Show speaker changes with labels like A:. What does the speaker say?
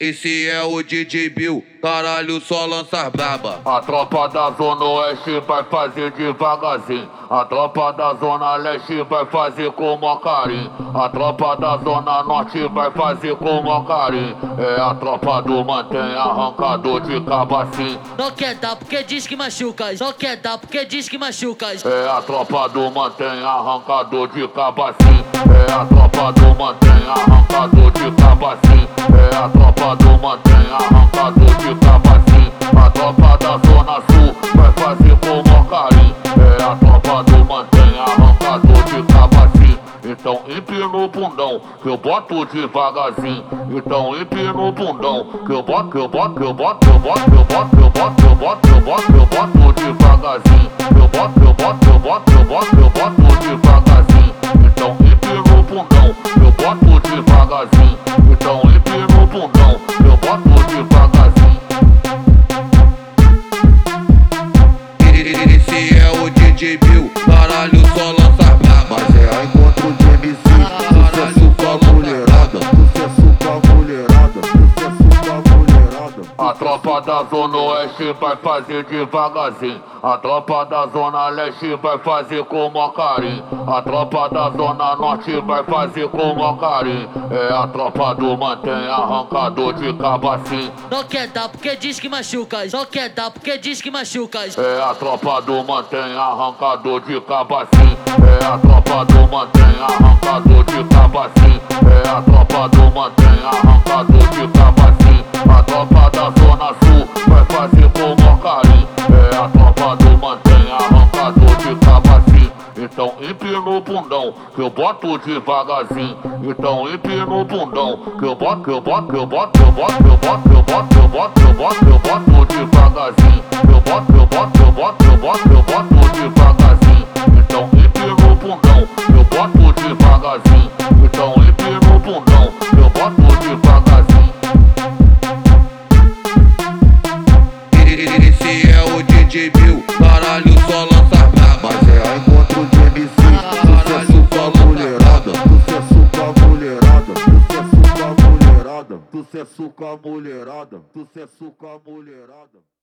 A: Esse é o DJ Bill, caralho, só lança braba.
B: A tropa da Zona Oeste vai fazer devagarzinho. A tropa da Zona Leste vai fazer com mó carinho. A tropa da Zona Norte vai fazer com mó carinho. É a tropa do mantém arrancador de cabacinho.
C: Não quer dar porque diz que machuca. Não quer dar porque diz que machuca.
B: É a tropa do mantém arrancador de cabacinho. É a tropa do mantém arrancador de cabacinho. É a tropa do mantém arrancador de cabacinho. A tropa da Zona Sul vai fazer com mó carinho. É a tropa do mantém arrancador de cabacinho. Então empina o bundão, que eu boto devagarzinho. Então empina o bundão, que eu boto devagarzinho. Eu boto devagarzinho. Então empina o bundão, eu boto devagarzinho. Então empina o bundão, eu boto devagarzinho.
A: Esse é o DJ Bill, caralho, só lança braba.
D: Mas é encontro de MC, sucesso com a mulherada, sucesso com a mulherada, sucesso com a mulherada.
B: A tropa da Zona Oeste vai fazer devagarzinho. A tropa da Zona Leste vai fazer com mó carinho. A tropa da Zona Norte vai fazer com mó carinho. É a tropa do mantém arrancador de cabacinho.
C: Não quer dar porque diz que machuca. Não quer dar porque diz que machuca.
B: É a tropa do mantém arrancador de cabacinho. É a tropa do mantém arrancador de cabacinho. É a tropa do mantém arrancador de cabacinho. A tropa da Zona Sul vai fazer com mó carinho. É a tropa do mantém arrancador de cabacinho. Então empina o bundão, que eu boto devagarzinho. Então empina o bundão, que eu boto devagarzinho. Eu boto devagarzinho. Então empina o bundão, eu boto devagarzinho. Então empina o bundão, eu boto devagarzinho.
A: Esse é o DJ Bill, caralho, só lança braba.
D: Mas é encontro de MC, sucesso com a mulherada, sucesso com a mulherada, sucesso com a mulherada, sucesso com a mulherada, sucesso com a mulherada.